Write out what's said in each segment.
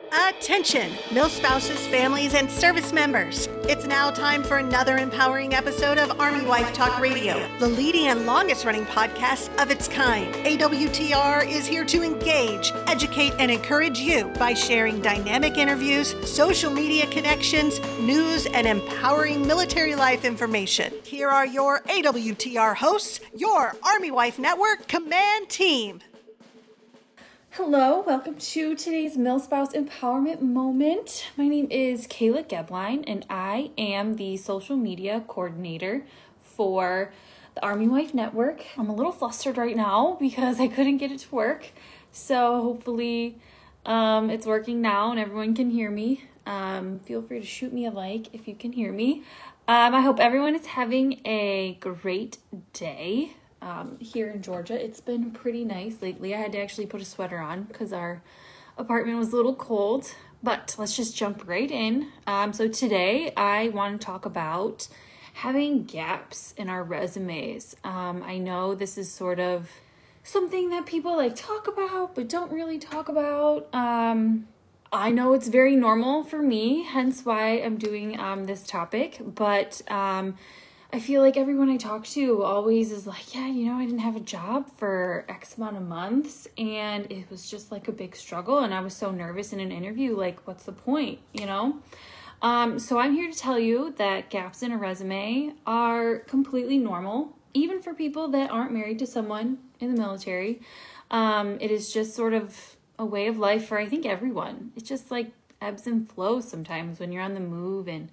Attention, milspouses, families, and service members. It's now time for another empowering episode of Army Wife Talk Radio, the leading and longest running podcast of its kind. AWTR is here to engage, educate, and encourage you by sharing dynamic interviews, social media connections, news, and empowering military life information. Here are your AWTR hosts, your Army Wife Network Command Team. Hello, welcome to today's MilSpouse Empowerment Moment. My name is Kayla Gebline, and I am the social media coordinator for the Army Wife Network. I'm a little flustered right now because I couldn't get it to work, so hopefully it's working now and everyone can hear me. Feel free to shoot me a like if you can hear me. I hope everyone is having a great day. Here in Georgia, it's been pretty nice lately. I had to actually put a sweater on because our apartment was a little cold, but let's just jump right in. So today I want to talk about having gaps in our resumes. I know this is sort of something that people like talk about, but don't really talk about. I know it's very normal for me, hence why I'm doing this topic, but I feel like everyone I talk to always is like, yeah, I didn't have a job for X amount of months and it was just like a big struggle and I was so nervous in an interview, like, what's the point, So I'm here to tell you that gaps in a resume are completely normal, even for people that aren't married to someone in the military. It is just sort of a way of life for, I think, everyone. It's just like ebbs and flows sometimes when you're on the move and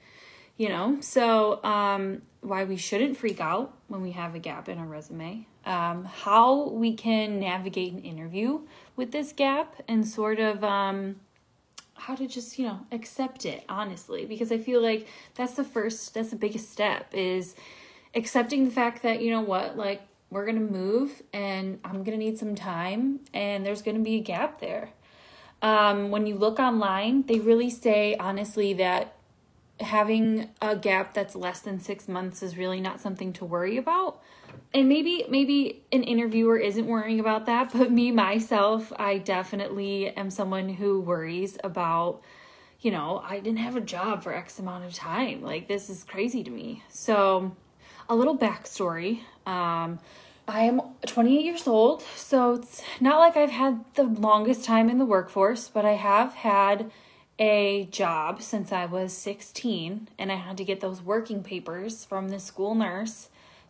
why we shouldn't freak out when we have a gap in our resume, how we can navigate an interview with this gap and sort of how to just, accept it, honestly, because I feel like that's the biggest step is accepting the fact that, we're going to move and I'm going to need some time and there's going to be a gap there. When you look online, they really say, honestly, that having a gap that's less than 6 months is really not something to worry about. And maybe an interviewer isn't worrying about that, but myself, I definitely am someone who worries about, I didn't have a job for X amount of time. Like, this is crazy to me. So a little backstory. I am 28 years old, so it's not like I've had the longest time in the workforce, but I have had a job since I was 16 and I had to get those working papers from the school nurse,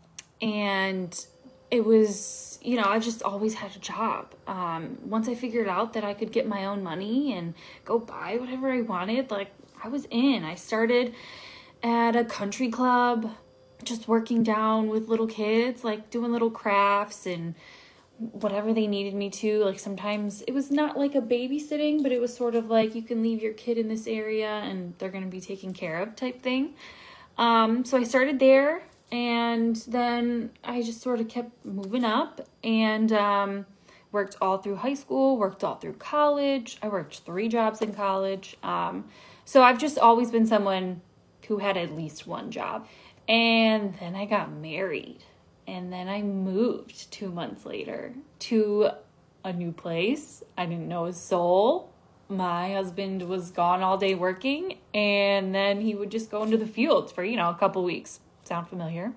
and it was, I've just always had a job. Once I figured out that I could get my own money and go buy whatever I wanted, I was in. I started at a country club, just working down with little kids, doing little crafts and whatever they needed me to. Sometimes it was not like a babysitting, but it was sort of like you can leave your kid in this area and they're going to be taken care of type thing. So I started there and then I just sort of kept moving up and worked all through high school, worked all through college. I worked 3 jobs in college. So I've just always been someone who had at least one job. And then I got married. And then I moved 2 months later to a new place. I didn't know a soul. My husband was gone all day working, and then he would just go into the fields for, a couple weeks. Sound familiar?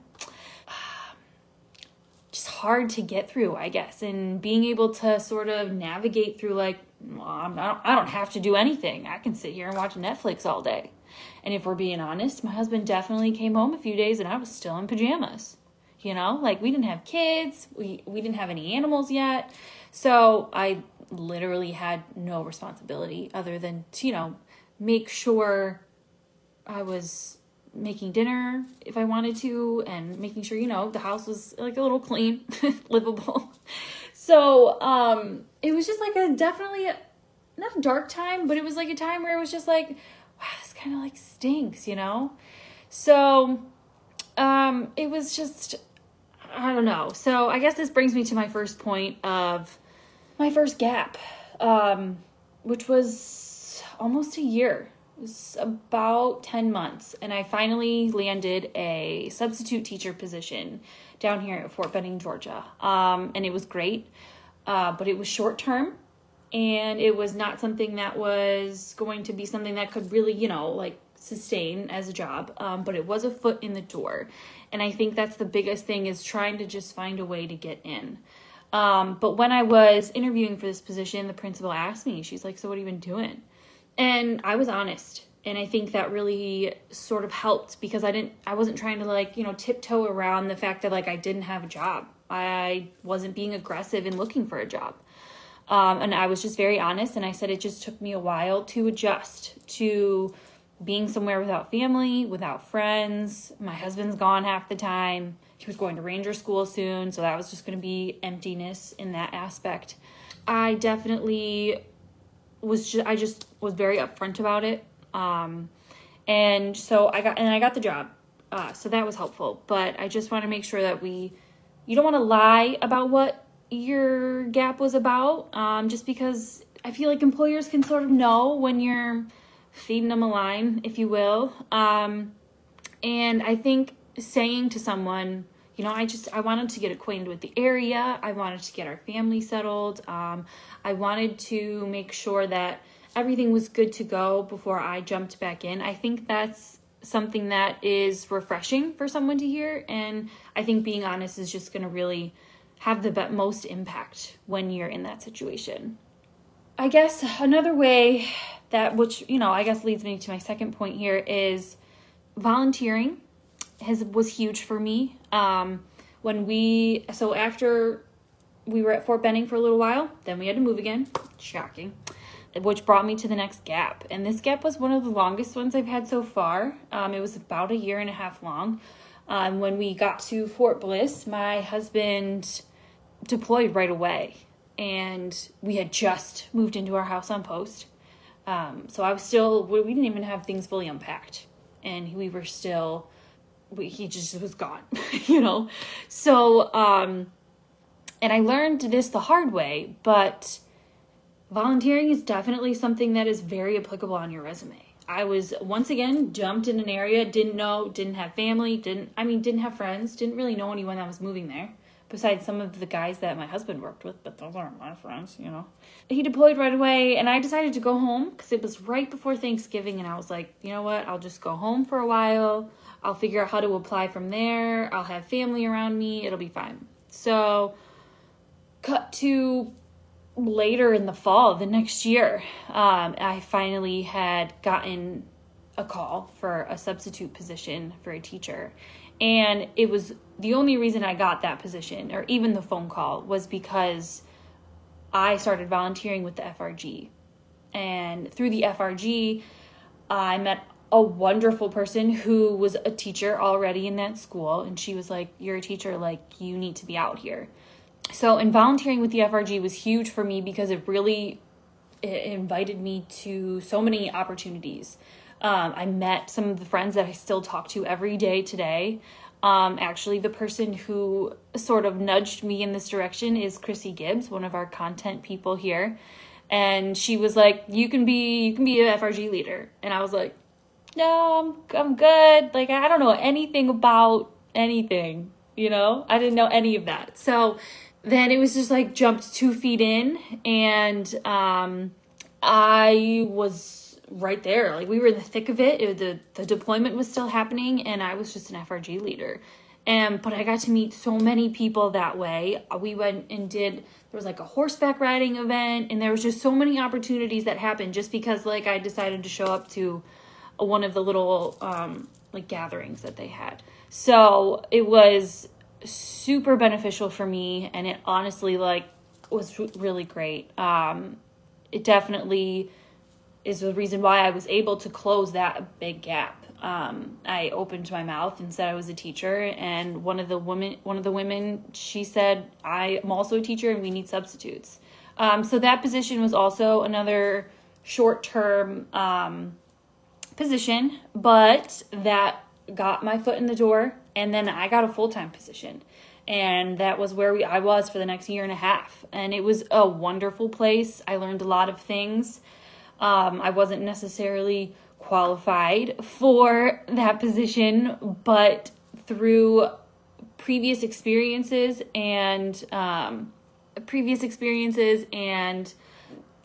Just hard to get through, I guess, and being able to sort of navigate through I don't have to do anything. I can sit here and watch Netflix all day. And if we're being honest, my husband definitely came home a few days and I was still in pajamas. We didn't have kids, we didn't have any animals yet, so I literally had no responsibility other than to, make sure I was making dinner if I wanted to, and making sure, the house was a little clean, livable. So, it was just definitely not a dark time, but it was a time where it was just wow, this kind of stinks, So, it was just, I don't know. So I guess this brings me to my first point of my first gap, which was almost a year. It was about 10 months. And I finally landed a substitute teacher position down here at Fort Benning, Georgia. And it was great, but it was short term. and it was not something that was going to be something that could really, sustain as a job, but it was a foot in the door. And I think that's the biggest thing, is trying to just find a way to get in. But when I was interviewing for this position, the principal asked me, she's like, so what have you been doing? And I was honest. And I think that really sort of helped, because I wasn't trying to tiptoe around the fact that I didn't have a job. I wasn't being aggressive in looking for a job. And I was just very honest. And I said, it just took me a while to adjust to being somewhere without family, without friends. My husband's gone half the time. He was going to Ranger school soon, so that was just going to be emptiness in that aspect. I definitely was very upfront about it. And so I got the job. So that was helpful. But I just want to make sure that you don't want to lie about what your gap was about, just because I feel like employers can sort of know when you're feeding them a line, if you will. And I think saying to someone, I wanted to get acquainted with the area. I wanted to get our family settled. I wanted to make sure that everything was good to go before I jumped back in. I think that's something that is refreshing for someone to hear. And I think being honest is just going to really have the most impact when you're in that situation. I guess another way which leads me to my second point here, is volunteering was huge for me. After we were at Fort Benning for a little while, then we had to move again. Shocking. Which brought me to the next gap. And this gap was one of the longest ones I've had so far. It was about 1.5 years long. When we got to Fort Bliss, my husband deployed right away. And we had just moved into our house on post. So we didn't even have things fully unpacked. And he just was gone, So, and I learned this the hard way, but volunteering is definitely something that is very applicable on your resume. I was, once again, jumped in an area, didn't have family, didn't have friends, didn't really know anyone that was moving there, besides some of the guys that my husband worked with, but those aren't my friends, He deployed right away, and I decided to go home because it was right before Thanksgiving, and I was like, you know what, I'll just go home for a while. I'll figure out how to apply from there. I'll have family around me. It'll be fine. So, cut to later in the fall of the next year, I finally had gotten a call for a substitute position for a teacher. And it was the only reason I got that position, or even the phone call, was because I started volunteering with the FRG. And through the FRG, I met a wonderful person who was a teacher already in that school. And she was like, you're a teacher, you need to be out here. So, and volunteering with the FRG was huge for me because it invited me to so many opportunities. I met some of the friends that I still talk to every day today. Actually, the person who sort of nudged me in this direction is Chrissy Gibbs, one of our content people here. And she was like, you can be an FRG leader. And I was like, no, I'm good. I don't know anything about anything, I didn't know any of that. So then it was just jumped 2 feet in, and I was right there. We were in the thick of it. The deployment was still happening, and I was just an FRG leader. But I got to meet so many people that way. We went and there was a horseback riding event, and there was just so many opportunities that happened just because I decided to show up to one of the little gatherings that they had. So it was super beneficial for me, and it honestly was really great. It definitely is the reason why I was able to close that big gap. I opened my mouth and said I was a teacher, and one of the women, she said, I'm also a teacher and we need substitutes. So that position was also another short-term position, but that got my foot in the door, and then I got a full-time position. And that was where I was for the next 1.5 years. And it was a wonderful place. I learned a lot of things. I wasn't necessarily qualified for that position, but through previous experiences and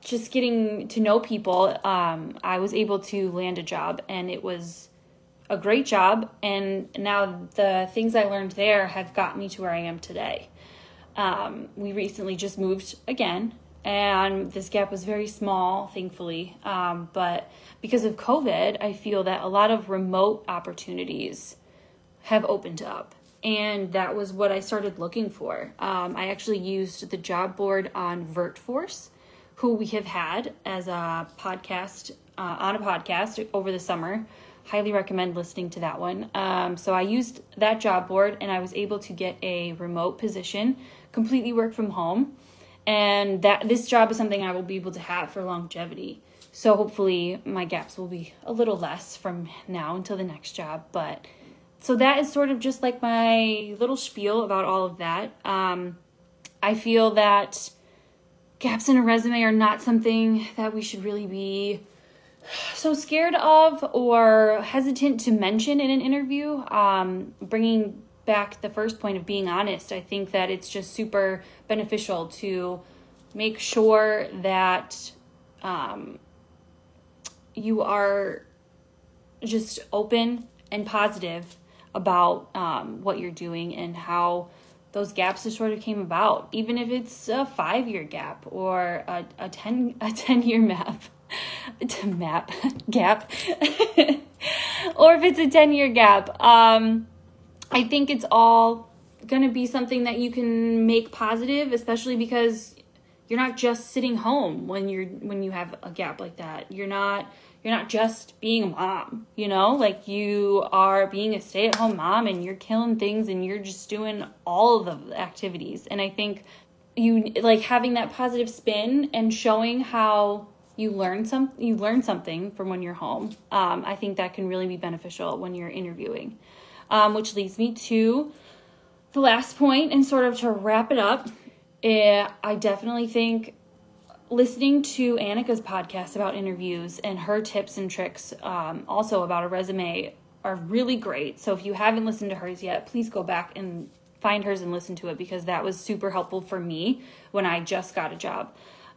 just getting to know people, I was able to land a job, and it was a great job. And now the things I learned there have got me to where I am today. We recently just moved again, and this gap was very small, thankfully. But because of COVID, I feel that a lot of remote opportunities have opened up. And that was what I started looking for. I actually used the job board on VertForce, who we have had as a podcast, on a podcast over the summer. Highly recommend listening to that one. So I used that job board, and I was able to get a remote position, completely work from home. And this job is something I will be able to have for longevity. So hopefully my gaps will be a little less from now until the next job. But so that is sort of just like my little spiel about all of that. I feel that gaps in a resume are not something that we should really be so scared of or hesitant to mention in an interview. Bringing back the first point of being honest, I think that it's just super beneficial to make sure that you are just open and positive about what you're doing and how those gaps just sort of came about, even if it's a 5-year gap or a 10-year gap, or if it's a 10-year gap. I think it's all gonna be something that you can make positive, especially because you're not just sitting home when you have a gap like that. You're not just being a mom, like you are being a stay-at-home mom, and you're killing things, and you're just doing all of the activities. And I think you like having that positive spin and showing how you learn something from when you're home. I think that can really be beneficial when you're interviewing, which leads me to the last point, and sort of to wrap it up. I definitely think listening to Annika's podcast about interviews and her tips and tricks, also about a resume, are really great. So if you haven't listened to hers yet, please go back and find hers and listen to it, because that was super helpful for me when I just got a job.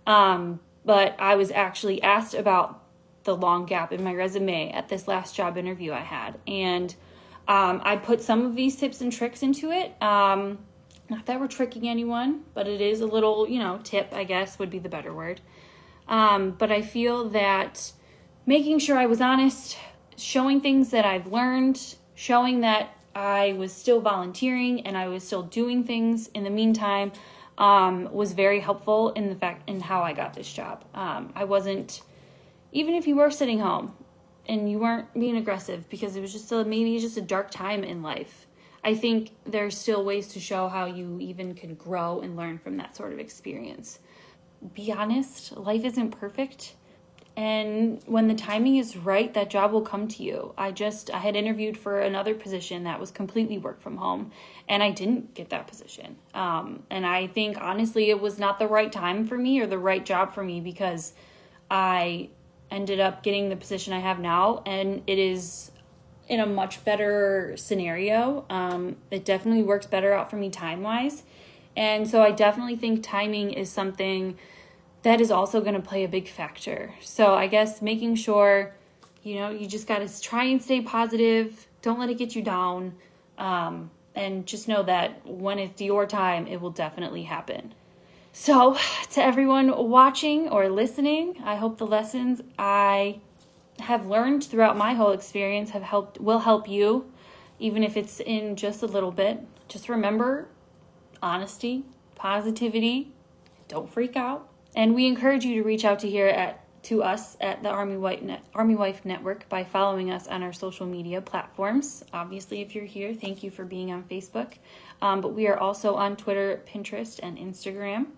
But I was actually asked about the long gap in my resume at this last job interview I had. And I put some of these tips and tricks into it. Not that we're tricking anyone, but it is a little, tip, I guess, would be the better word. But I feel that making sure I was honest, showing things that I've learned, showing that I was still volunteering and I was still doing things in the meantime, was very helpful in how I got this job. I wasn't, even if you were sitting home and you weren't being aggressive because it was just maybe just a dark time in life, I think there's still ways to show how you even could grow and learn from that sort of experience. Be honest, life isn't perfect. And when the timing is right, that job will come to you. I had interviewed for another position that was completely work from home, and I didn't get that position. And I think, honestly, it was not the right time for me or the right job for me, because I ended up getting the position I have now, and it is in a much better scenario. It definitely works better out for me time-wise. And so I definitely think timing is something that is also going to play a big factor. So I guess making sure, you just got to try and stay positive. Don't let it get you down. And just know that when it's your time, it will definitely happen. So to everyone watching or listening, I hope the lessons I have learned throughout my whole experience will help you, even if it's in just a little bit. Just remember honesty, positivity, don't freak out. And we encourage you to reach out to us at the Army Wife Network by following us on our social media platforms. Obviously, if you're here, thank you for being on Facebook. But we are also on Twitter, Pinterest, and Instagram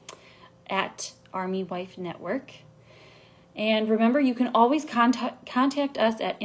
at Army Wife Network. And remember, you can always contact us at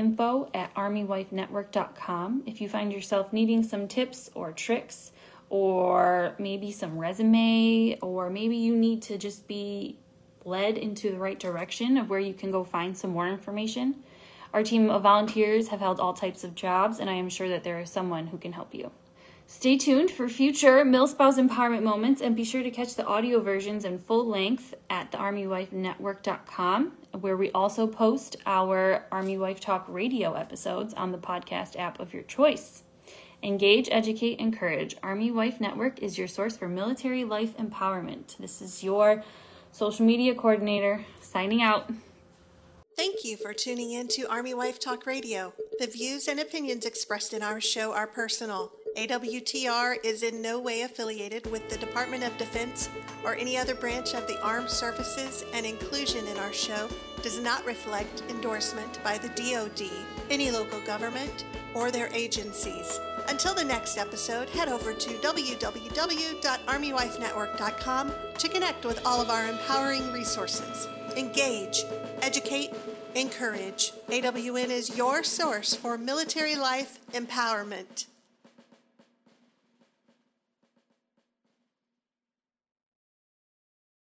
info@armywifenetwork.com if you find yourself needing some tips or tricks, or maybe some resume, or maybe you need to just be led into the right direction of where you can go find some more information. Our team of volunteers have held all types of jobs, and I am sure that there is someone who can help you. Stay tuned for future MilSpouse Empowerment Moments, and be sure to catch the audio versions in full length at thearmywifenetwork.com, where we also post our Army Wife Talk radio episodes on the podcast app of your choice. Engage, educate, encourage. Army Wife Network is your source for military life empowerment. This is your social media coordinator signing out. Thank you for tuning in to Army Wife Talk Radio. The views and opinions expressed in our show are personal. AWTR is in no way affiliated with the Department of Defense or any other branch of the Armed Services, and inclusion in our show does not reflect endorsement by the DoD, any local government, or their agencies. Until the next episode, head over to www.armywifenetwork.com to connect with all of our empowering resources. Engage, educate, encourage. AWN is your source for military life empowerment.